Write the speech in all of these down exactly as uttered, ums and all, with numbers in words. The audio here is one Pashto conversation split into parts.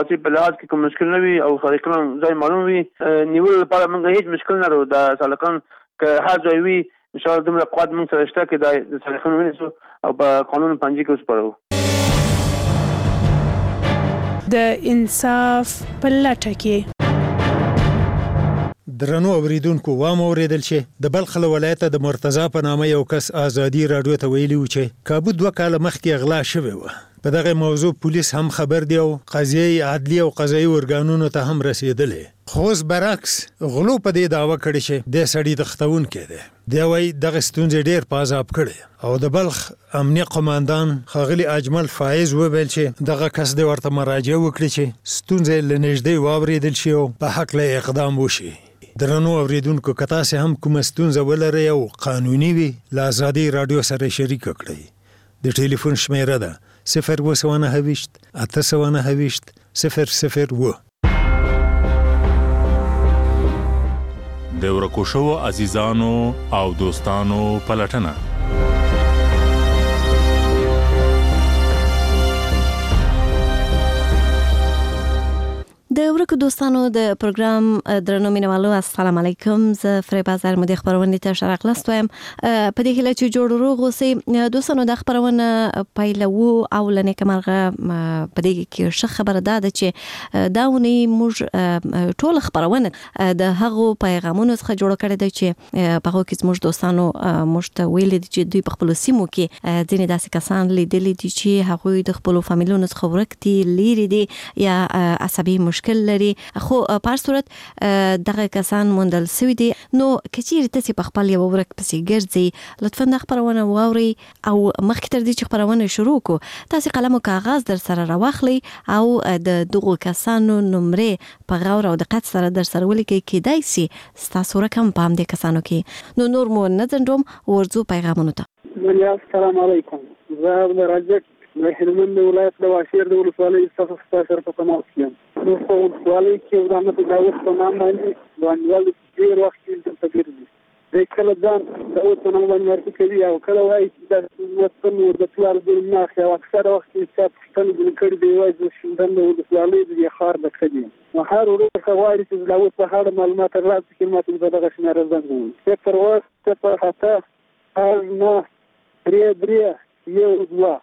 چې په لحاظ کې کوم مشکل نه وي او سړکونه ځای معلوم وي نیولو لپاره موږ هیڅ مشکل نه لرو. د سړکان که هر ځای وي ان شاء الله دومره قوت موږ سره شته چې د سړکونه ونیسو او په قانون پنجي کې وسپارو. د انصاف په لټه کې درنو اوریدونکو وام اوریدل چې د بلخ ولایت د مرتضی په نامه یو کس ازادي رادیو ته ویلي و چې کابو دوه کاله مخکې اغلا شوی و. په دغه موضوع پولیس هم خبر دی او قضیه عدلی او قضایي ارګانونو ته هم رسیدلې. خو برعکس غلو په دې دعوه کړي چې د سړي تختون کې دی. دی وايي دغه ستونزې ډېر پازاب کړي او د بلخ امنیه قماندان خاغلی اجمل فایز وویل چې دغه کس د ورته مراجعه وکړي چې ستونزې لنږدې واوریدل شي او په حق له اقدام وشي. درنو اوریدونکو که تاسو هم کومه ستونزه ولرئ او قانوني وي له ازادي رادیو سره شریک کړئ. د ټلیفون شمیره ده صفر اوه سوه نهه ویشت اته سوه نهه ویشت صفر صفر اوه. د ورکو شوو عزیزانو او دوستانو پلټنه. د ورکو دوستانو د پروګرام درنو مینوالو السلام علیکم. زه فریبا زر مدیر خبرونه ته شرق لاستوم. په دې هله چې جوړ روغ اوسئ دوستانو. د خبرونه پایلو او لنه کمرغه په دې کې ښه خبره ده چې داونی موږ ټول خبرونه د هغو پیغامونو څخه جوړ کړی دی چې په هغه کې موږ دوستانو موږ ته ویل دي چې دوی په خپل سیمو کې ځینې داسې کسان لیدلي دي چې هغوی د خپل فامیلونو څخه ورک دي، لیري دي یا عصبي مشکل لري. خو په هر صورت دغه کسان موندل شوي دي. نو کچیر تاسو په خپل یو ورک پسې ګرځي لطفا د خبرونه واوري او مخکې تر دې چې خبرونه شروع کو تاسو قلم او کاغذ در سره راوخلي او د دغه کسانو نمرې په غور او دقت سره در سره ولیکئ کېدای شي تاسو رقم پام دې کسانو کې. نو نور مو نه ځندوم ورځو پیغامونو ته. السلام علیکم. زه عبد الرزاق د هلمند ولایت د واشیر د ولسوالۍ څخه ستاسو په تماس یم. نو په ولسوالۍ کې د احمد داوود په نام باندې ځوانوال ډېر وخت کې د تګرځي. د کله ځان د اوس په نام باندې ورته کوي او کله وایي چې د وطن او د پلار د نه خو اکثر وخت چې پښتون د کړي دی وایي چې د ولسوالۍ د خار د کړي. نو هر ورځ خواري چې د اوس په اړه معلومات راځي چې ماته د دغه شنه راځي. چې پر وخت په هتا هر نه درې درې یو دوه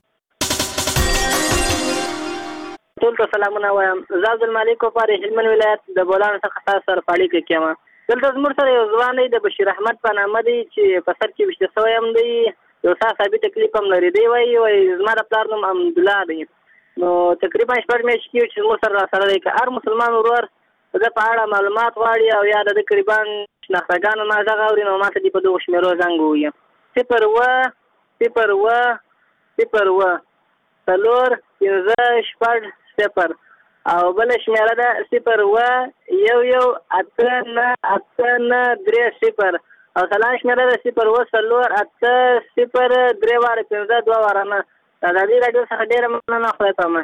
ټول ته سلامونه وایم. زه عبدالمالک کوپاري هلمند ولایت د بولان څخه تاسو سره پاړی کې کېما. دلته زموږ سره یو ځوان دی د بشیر احمد په نامه دی چې په سر کې وشته سوی هم دی. یو څه ثابت تکلیف هم لري. دی وایي وایي زما د پلار نوم حمدالله دی. نو تقریبا شپږ میاشتې کېږي چې زموږ سره راسره دی. که هر مسلمان ورور د ده په اړه معلومات غواړي او یا د ده قریبا شناختګانو نه غږ اوري نو ما ته دې په دغو شمېرو زنګ ووهي. صفر اوه صفر اوه صفر اوه څلور پنځه شپږ صفر او بل شمیره ده صفر اوه یو یو اته نه اته نه درې صفر او سلام شمیره ده صفر اوه څلور اته صفر درې واره پنځه دوه واره نه. د ازادي راډیو څخه ډېره مننه. خدای پامان.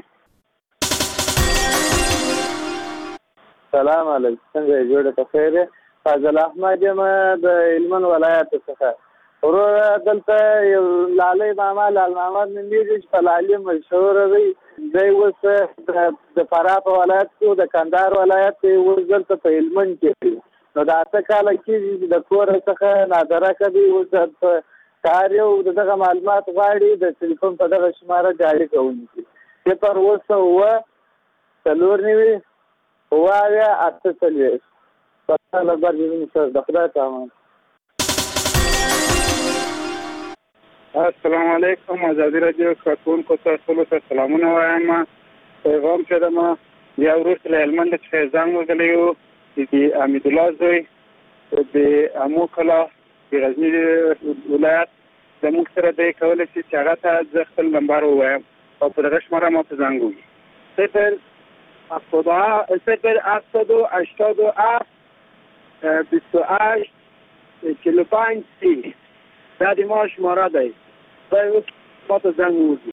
سلام علیکم. څنګه جوړه په خیر؟ فاضل احمد یم د هلمند ولایت څخه. ورور دلته یو لالي ماما لال محمد نومیږي چې په لالي مشهور دی. دی اوس د فراه په ولایت کې د کندهار ولایت کې اوس دلته په هلمند کې نو د اته کاله کې د کور څخه نادره کوي. اوس په کار یو دغه معلومات غواړي د ټلیفون په دغه شماره جاري کوونکی صفر اوه اوه څلور نوي اوه اویا اته څلوېښت. په لږ برجې د خدای پامان. السلام علیکم. ازادي راډیو کارکونکو ته ټولو ته سلامونه وایم. پیغام چې دما بیا وروسته له هلمند څخه زنګ وهلی و د حمیدالله زوی د امو کلا د غزني ولایت زموږ سره دی. کولی شي چې هغه ته زه خپل نمبر ووایم او په دغه شماره ما ته زنګ ووهي. صفر صفر هفتاد و هشتاد و هفت بیست و هشت چهل و پنج سی. دا د ما شماره دی. ما ته زنګ ووهي.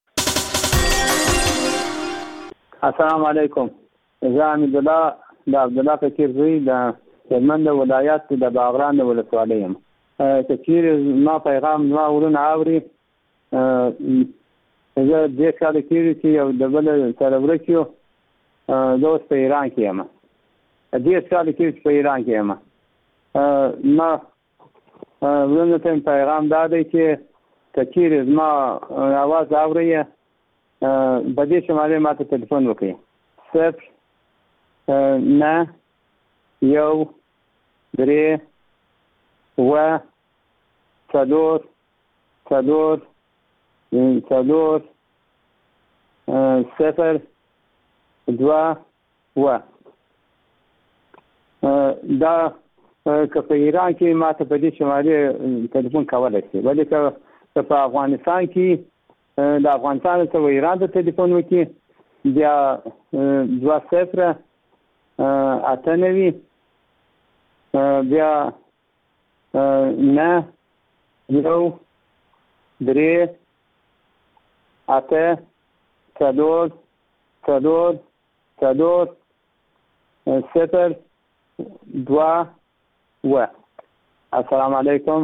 السلام علیکم. زه حمیدالله د عبدالله فقیر زوی د هلمند ولایت د باغران د ولسوالۍ یم. که چیرې ما پیغام زما ورونه اوري زه دې کاله کېږي چې یو د بل سره ورک یو زه اوس په ایران کې یم دېرش کاله کېږي چې په ایران کې یم ما ورونه ته پیغام دا دی چې که چیرې زما اواز اورئ په دې شمالې ما ته تلیفون وکړئ صفر نه یو درې اوه څلور څلور څلور صفر دوه اوه دا که په ایران کې ما ته په دې شمالي تلیفون کولی شي ولې که په افغانستان کې د افغانستان څخه ایران ته تلیفون وکړي بیا دوه صفره اته نوي بیا نه یو درې اته څلور څلور څلور صفر دوه اوه السلام علیکم.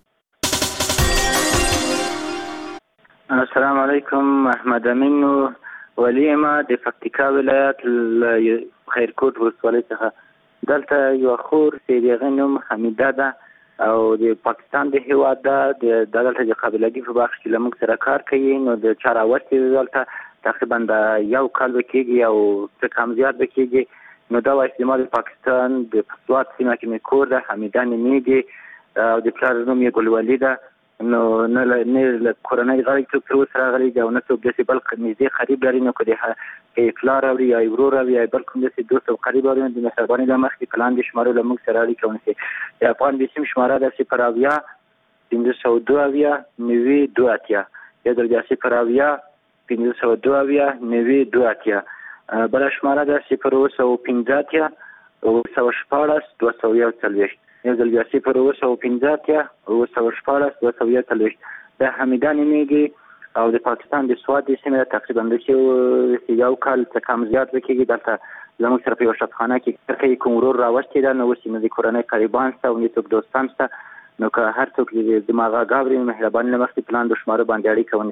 السلام علیکم. احمد امین ولی ما د پکتیکا ولایت خیرکوټ ولسوالۍ څخه دلته یو خور چې د هغې نوم حمیده ده او د پاکستان د هیواد ده د دلته د قابلګي په بخش کې له موږ سره کار کوي نو د چاراوت دلته تقریبا د یو کال به کېږي او څه کم زیات به کېږي نو دا وایي چې ما د پاکستان د سوات سیمه کې مې کور ده حمیده نومېږي او د پلار نوم یې ګلولي ده نو نه له کورنۍ غړي څوک تر اوسه راغلی دی او نه څوک داسې بل نږدې قریب لري نو که د پلار اوري یا ورور اوري یا بل کوم داسې دوست او قریب اوري نو د مهربانۍ له مخکې په لاندې شمارو له موږ سره اړیکه ونیسي د افغان بېسیم شماره ده صفر اویا پنځه سوه دوه اویا نوي دوه اتیا یا ځل بیا صفر اویا پنځه سوه دوه اویا نوي دوه اتیا بله شماره ده صفر اوه سوه پنځه اتیا اوه سوه شپاړس دوه سوه یو څلوېښت یو ځل بیا صفر اوه سوه پنځه اتیا اوه سوه شپاړس دوه سوه یو څلوېښت دا حمیده نومېږي او د پاکستان د سوات د سیمې تقریبا داسې یو کال څه کم زیات به کېږي دلته زموږ سره په یوه شفخانه کې کوي کوم ورور راوستې ده نو اوس یې د کورنۍ قریبان شته او نه څوک دوستان شته نو که هر څوک زما غږ اوري مهرباني له مخکې په لاندې شمارو باندې اړیکه ونیسي.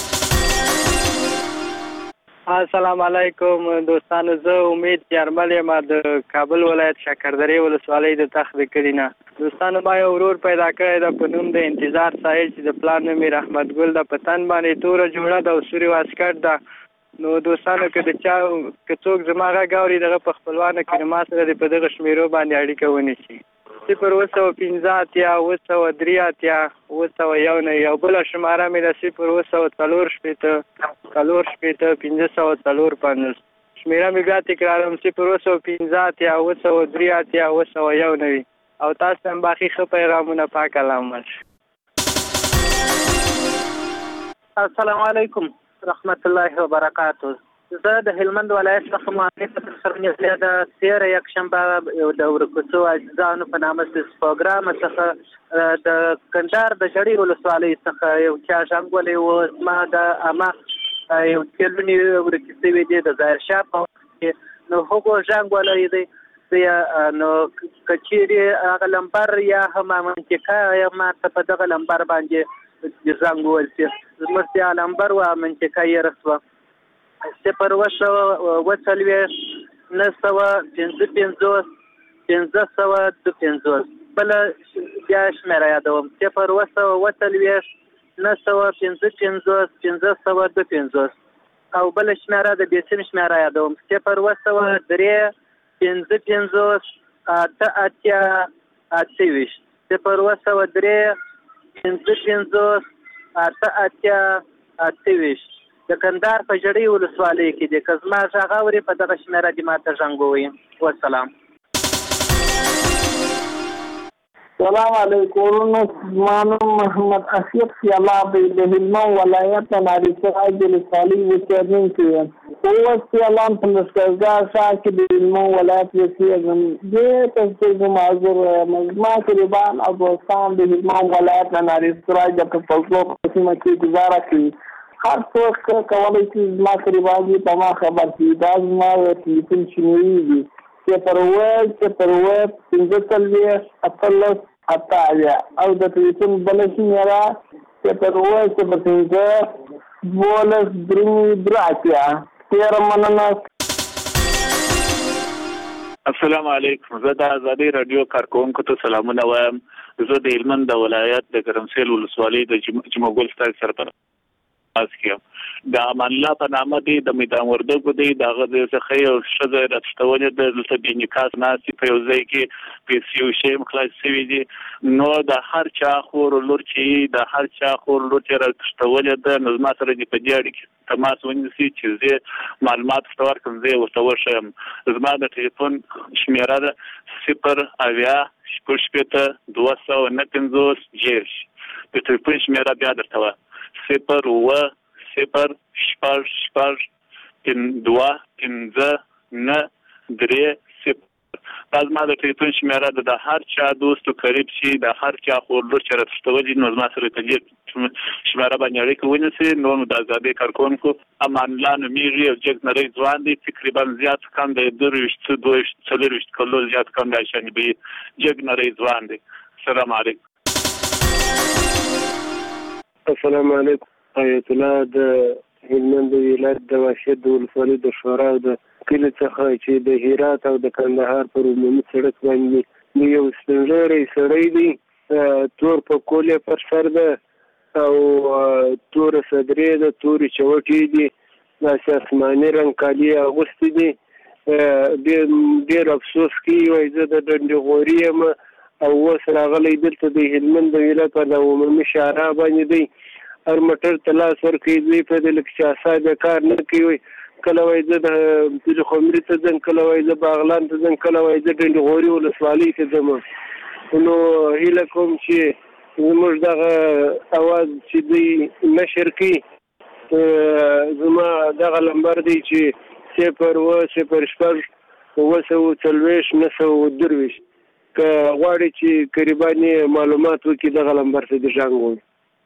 السلام علیکم دوستانو زه امید یارمل یم د کابل ولایت شکردرې ولسوالۍ د تخت د کلي نه دوستانو ما یو ورور پیدا کړی ده په نوم د انتظار ساحل چې د پلار نوم یې رحمت ګل ده په تن باندې توره جوړه ده او سوري واسکټ ده نو دوستانو که د چا که څوک زما غږ اوري دغه په خپلوانو کې ما سره د په دغه شمیرو باندې اړیکه ونیسي صفر اوه سوه پنځه اتیا اوه سوه درې اتیا اوه سوه یو نوي او بله شماره مې ده صفر اوه سوه څلور شپېته څلور شپېته پنځه سوه څلور پنځوس شمېره مې بیا تکراروم صفر اوه سوه پنځه اتیا اوه سوه درې اتیا اوه سوه یو نوي او تاسو هم باقي ښه پیغامونه پاک الله مل شي. السلام علیکم رحمت الله وبرکاته. زه د هلمند ولایت څخه معلق سرنیزه د تېره یکشنبه د ورکوڅو عزیزانو په نامه د پروګرام څخه د کندهار د جړۍ ولسوالۍ څخه یو چا ژغ ولی و زما د عامه یو تلونې ورکې شوي دي د ظاهرشاه په وخت کې نو هغو ژغ ولی دی نو که چیرې هغه لمبر یا هم منطقه یا ماته په دغه لمبر باندې زنګ وویل شي زموږ یا لمبر و منطقه یې رسوه صفر اوه سوه اوه څلوېښت نهه سوه پنځه پنځوس پنځه سوه دوه پنځوس بله بیا شمېره یادوم صفر اوه سوه اوه څلوېښت نهه سوه پنځه پنځوس پنځه سوه دوه پنځوس او بله شمېره د بېسیم شمېره یادوم صفر اوه سوه درې پنځه پنځوس اته اتیا اته ویشت صفر اوه سوه درې پنځه پنځوس اته اتیا اته ویشت د کندهار په جړۍ ولسوالۍ کې دی که زما غږ اوري په دغه شمېره دې ماته زنګ ووایي والسلام. سلام علیکم زما نوم محمد اشرف سیلاب دی د هلمند ولایت ناري سراج ولسوالۍ اوسېدونکی یم اوس سیالان په لښکرګاه ښار کې د هلمند ولایت اوسېږم دې ته چې معذور یم زما قریبان او دوستان د هلمند ولایت ناري سراج د فضلو په سیمه کې ګزاره کوي هر څوک کولی شي زما قریبان دي په ما خبر شي دا زما تلیفون شمېرې دي صفر اوه صفر اوه پنځه څلوېښت اتلس اته اویا او د تلیفون بله شمېره صفر اوه صفر پنځه دولس درې درې اتیا ډېره مننه. السلام علیکم. زه د آزادۍ رادیو کارکونکو ته سلامونه وایم. زه د هلمند د ولایت د ګرمسیل ولسوالۍ د جمعګل ستاسو سرپرست یم. د امان الله په نامه دی د میدان وردګو دی دغه د څخه یو ښځه راټولې د دلته د نکاح ناسي په یو ځای کې پیسې او شی مخلاص شوي دي. نو د هر چا خور لور چې د هر چا خور لور چې راټولې د نظم سره د پدې اړیکه تماس ونیسي چې زه معلومات ستور کوم زه ورته ورشم. زما د ټلیفون شمیره ده صفر اویا شپږ شپېته دوه سوه نه پنځوس جیش. د ټلیفون شمیره بیا درته وایم صفر اوه صفر شپږ شپږ دوه پنځه نه درې صفر. دا زما د ټلیفون شمیره ده. د هر چا دوست او قریب شي د هر چا خور لور چې راټولې نو زما سره په دې شمیره باندې اړیکه ونیسي. نو د آزادۍ کارکونکو امان الله نومیږي او جګ نری ځوان دی تقریبا زیات کم د درویشت دویشت څلورویشت کلو زیات کم دی شان به جګ نری ځوان دی. السلام علیکم. السلام علیکم. آیت الله د هلمند ولایت د واشد ولسوالۍ د شورا د کلی څخه چې د هرات او د کندهار پر عمومي سړک باندې یو سپینږیری سړی دی تور په کولې پر سر ده او تور صدرې ده تورې چوټې دي داسې آسماني رنګ کالي اغوستي دي. ډېر افسوس کوي وایي زه د ډنډې غوري یم او اوس راغلی دلته د هلمند د ولایت په د عمومي شارع باندې دی. هر موټر ته لاس ورکوي دوی په دې لکه چې اسانه کار نه کوي. کله وایي زه د پیر خمري ته ځم کله وایي زه باغلان ته ځم کله وایي زه ډنډې غوري ولسوالۍ ته ځم. نو هیله کوم چې زموږ دغه اواز چې دوی نشر کړي زما دغه لمبر دی چې صفر اوه صفر شپږ اوه سوه څلوېښت نهه سوه درویشت. که غواړي چې قریبان یې معلومات وکړي دغه لمبر ته د زنګ ووهي.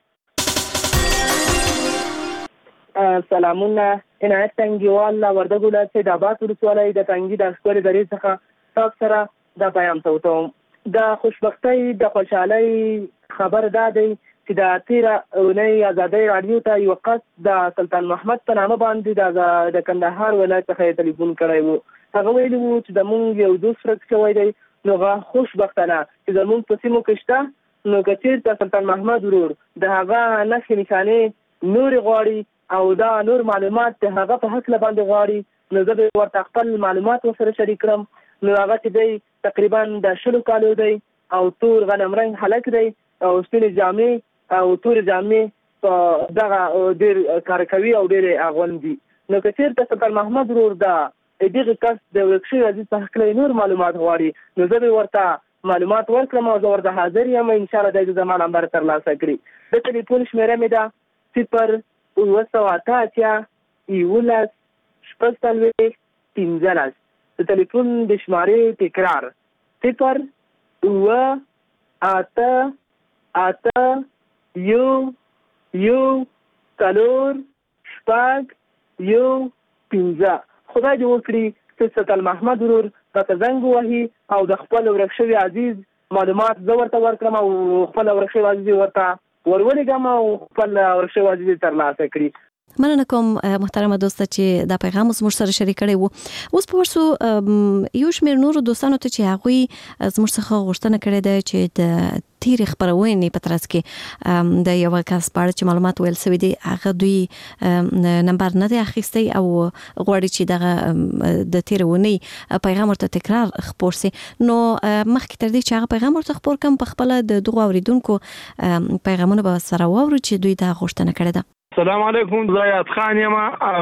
سلامونه. عنایت تنګیوال له وردګو ولایت سیدآباد ولسوالۍ د تنګي د ښکلې درې څخه تاسو سره دا پیغام توتوم. د خوشبختۍ د خوشحالۍ خبر دا دی چې د تېره اونۍ آزادۍ راډیو ته یو کس د سلطان محمد په نامه باندې د کندهار ولایت څخه یې تلیفون کړی و. هغه ویلي و چې زمونږ یو دوست ورک شوی دی نو هغه خوشبختانه چې زمونږ په سیمو کې شته نو که چېرته سلطان محمد ورور د هغه نښې نښانې نورې غواړي او دا نور معلومات د هغه په هکله باندې غواړي نو زه به ورته خپل معلومات ورسره شریک کړم. نو هغه چې دی تقریبا د شلو کالو دی او تور غنم رنګ هلک دی او سپینې جامې او تورې جامې په دغه ډېر کار کوي او ډېرې اغوندي. نو که چېرته سلطان محمد ورور د دغه کس د ورک شوي عزیز په هکله نور معلومات غواړي نو زه به ورته معلومات ورکړم او زه ورته حاضر یم. انشاءالله دی زما نمبر ترلاسه کړي. د ټلیفون شمېره مې ده صفر اوه سوه اته اتیا یولس شپږ څلوېښت پنځلس. د ټلیفون د شمارې تکرار صفر اوه اته اته یو یو څلور شپږ یو پنځه. خدای دې وکړي چې سلطان محمد ورور راته زنګ ووهي او د خپل ورک شوي عزیز معلومات زه ورته ورکړم او خپل ورک شوي عزیز ورته ورولېږم او خپل ورک شوي عزیز ترلاسه کړي. مننه کوم محترمه دوسته چې دا پیغام زموږ سره شریک کړی وو. اوس په ورسو یو شمېر نورو دوستانو ته چې هغوی زموږ څخه غوښتنه کړې ده چې د تیرې خپرونې په ترڅ کې د یوه کس په اړه چې معلومات ویل سوي دي هغه دوی نمبر نه دی اخیستی او غواړي چې دغه د تیرې اونۍ پیغام ورته تکرار خپور سي. نو مخکې تر دې چې هغه پیغام ورته خپور کړم په خپله د دغو اورېدونکو پیغامونه به سره واورو چې دوی دا غوښتنه کړې ده. السلام علیکم. زیات خان یم.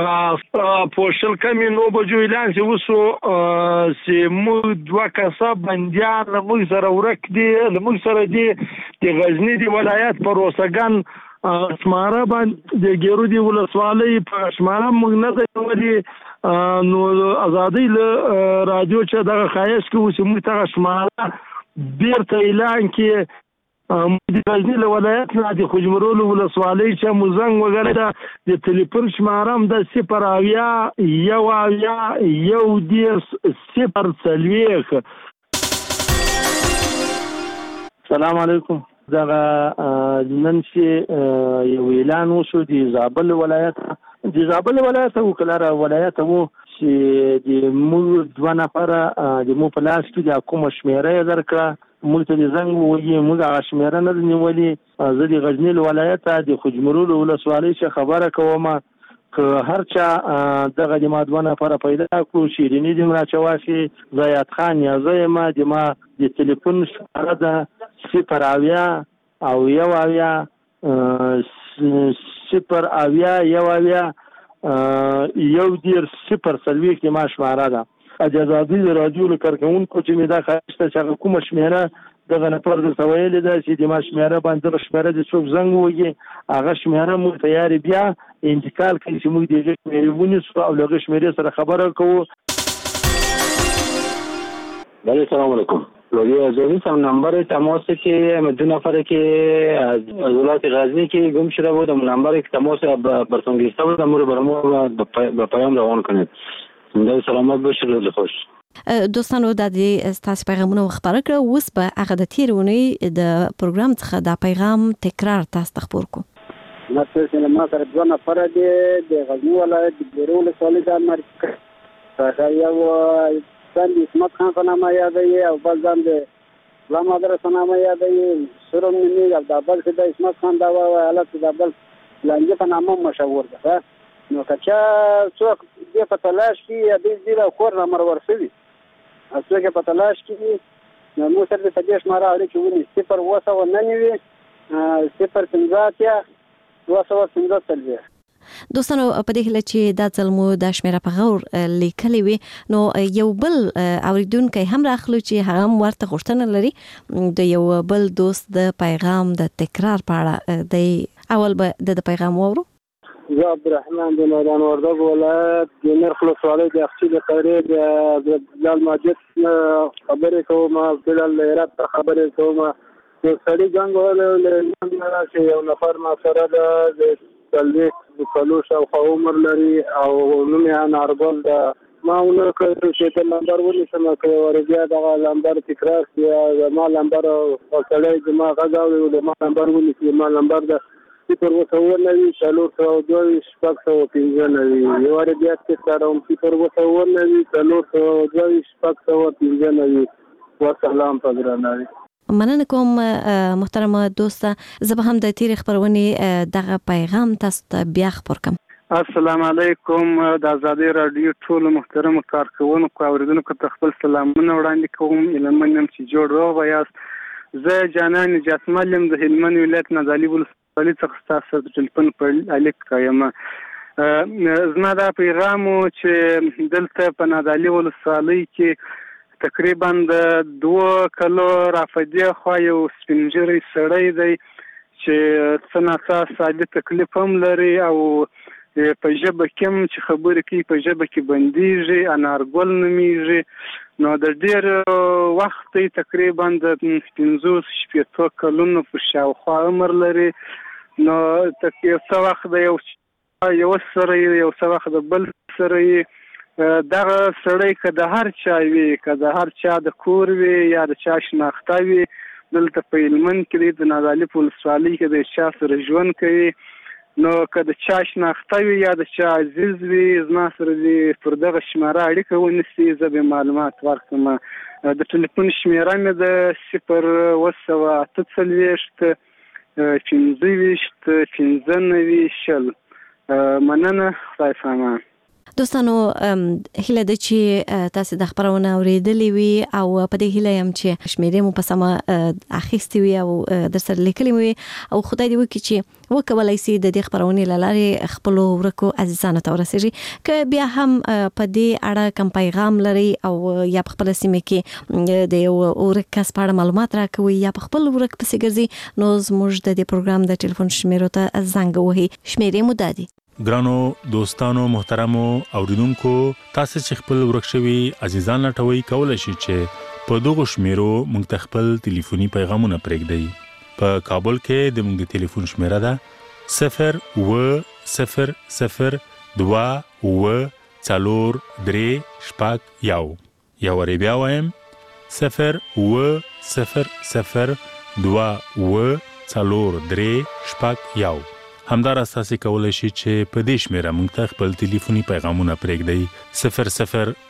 پوشل کمی نو بجو اعلان سی وسو سی مو دوه کسه بندیان لموږ سره ورک دي لموږ سره دي د غزنی دی ولایت پر وسګن اسماره باندې د ګیرو دی ولسوالۍ په شماره موږ نه دی ولې نو آزادۍ له رادیو چې دغه خایس کې وسو موږ ته شماره بیرته اعلان کې د غزنی له ولایت نه د خوجمرول ولسوالۍ چې مزنګ وګړه ده د ټلیفون شماره هم د صفر اویا یو اویا یو دېرش صفر څلوېښت. السلام علیکم. دغه نن چې یو اعلان وشو د زابل ولایت د زابل ولایت او کلاره ولایت وو چې د موږ دوه نفره د مو په لاس کې د کومه شمیره درکړه موږ ته د زنګ وایي موږ هغه شمیره نه نیولې زه د غزنی ولایت د خجمرول ولسوالۍ څخه خبره کوم که هر چا دغه د ما دوه نفره پیدا کړو شیرینی د مراچواسي زیات خان یا زما د ما د ټلیفون شماره ده صفر اویا او یو اویا صفر اویا یو اویا یو دیر صفر سلویک د ما شماره ده اجازه د رادیو کارکونکو چې مې دا خاصه چې کومه شمیره دغه نفر د سویل ده چې د ما شمیره باندې شمیره د څوک زنګ وږي هغه شمیره مو تیار بیا انتقال کوي چې موږ دغه شمیره ونیسو او دغه شمیره سره خبره کوو. بله سلام علیکم. لوی ازوری سم نمبر تماس که دو نفر که از ولایت غزنی که گم شده بود نمبر تماس براتون گرفته بود امور برامو به پیام روان کنید. زنده سلامت باشید روز خوش. دوستانو د دې تاسو پیغامونه خبره کړو اوس به هغه د تیرونی د پروګرام څخه د پیغام تکرار تاسو ته خبر کو. مثلا ما سره دوه نفر دي د غزنی ولایت د بیرول سولې د امریکا څخه یو ځان اسمت خان په نامه یادوي او بل ځان د غلام حضرت په نامه یادوي سره مې د بل څه د اسمت خان دا حالت د بل لنګ په نامه مشهور ده نو کچا څوک دې په تلاش کې دې دې له کور نمبر ورسوي اصله کې په تلاش کې نو مو سره د تدیش مارا اړ کې ونی صفر وسه و نه نیوي صفر پنځاتیا وسه و پنځاتیا. دوستانو په دې هله چې دا ځلمو د شمیره په غور لیکلې وي نو یو بل اوریدونکو هم راخلو چې هغه ورته غوښتنه لري د یو بل دوست د پیغام د تکرار په اړه د اول به د پیغام وورو. زه عبدالرحمن د میدان وردګ ولایت د نرخ ولسوالۍ د اخچې د قیرې د بلال ماجد خبرې کوم بلال هرات ته خبرې کوم یو سړي جنګ ولی چې یو نفر ما سره د څلوېښت د څلور شاوخوا عمر لري او نوم یې انارګل ده ما ونه کړ چې د نمبر ونیسم که ور بیا دغه نمبر تکرار شي زما نمبر سړی زما غږ اوري د ما نمبر ونیسي ما نمبر ده صفر وسوه نوي څلور سوه دوه شپږ سوه پنځه نوي یو وارې بیا تکراروم صفر وسوه نوي څلور سوه دوه شپږ سوه پنځه نوي وسلام په ګرانوي. مننه کوم محترمه دوسته زه به هم د تیر خبرونې دغه پیغام تاسو ته بیا خبر کوم. السلام علیکم د آزادۍ رادیو ټول محترم کارکونکو اوریدونکو ته خپل سلامونه وړاندې کوم ایلمن نم چې جوړ روغ یاست. زه جانان جاسمل يم د هلمند ولایت نازالي ولسوالۍ څخه تاسو د ټلیفون په الیک کایم. زما دا پیغام چې دلته په نازالي ولسوالۍ کې تقریبا د دوه کلو رافدی خو یو سپینجری سړی دی چې څنګه ساده تکلیف هم لري او په ژبه کې چې خبرې کوي په ژبه کې بنديږي انارګل نومیږي نو د ډیر وخت تقریبا د پنځوس شپږ کلونو په شاوخوا عمر لري نو تقریبا څو وخت د یو یو سره یو څو وخت د بل سره دغه سړی که د هر چا وي که د هر چا د کور وي یا د چا شناخته وي دلته په هلمند کې د نازالي په ولسوالۍ کې د چا سره ژوند کوي نو که د چا شناخته وي یا د چا عزیز وي زما سره دې پر دغه شماره اړیکه ونیسي زه به معلومات ورکړم. د ټلیفون شمېره مې د صفر اوه سوه اته څلوېښت پنځه ویشت پنځه نوي شل. مننه خدای سامان. دوستانو هیله ده چې تاسو د خبرونه اوریدلې وي او په دې هیله يم چې شمیرې مو په سمه اخیستې وي او در سره لیکلې وي او خدای دې وکړي چې وکولای شي د دې خبرونې لاره خپل ورکو عزیزانو ته ورسېږي که بیا هم په دې اړه کوم پیغام لري او یا په خپل سیمه کې د یو ورک کس په اړه معلومات راکوي یا په خپل ورک پسې ګرځي نو زموږ د دې پروګرام د ټلیفون شمیرو ته زنګ وهي. شمیرې مو دادي. ګرانو دوستانو محترمو اوریدونکو تاسو چې خپل ورک شوي عزیزان لټوي کولای شئ چې په دغه شمیرو موږ ته خپل ټلیفوني پیغامونه پرېږدئ. په کابل کې د موږ د ټلیفون شمیره ده صفر اوه صفر صفر دوه اوه څلور درې شپږ یو. یو وارې بیا وایم صفر اوه صفر صفر دوه اوه څلور درې شپږ یو. همداراز تاسو کولای شئ چې په دې شمیره موږ ته خپل ټلیفوني پیغامونه پرېږدئ صفر صفر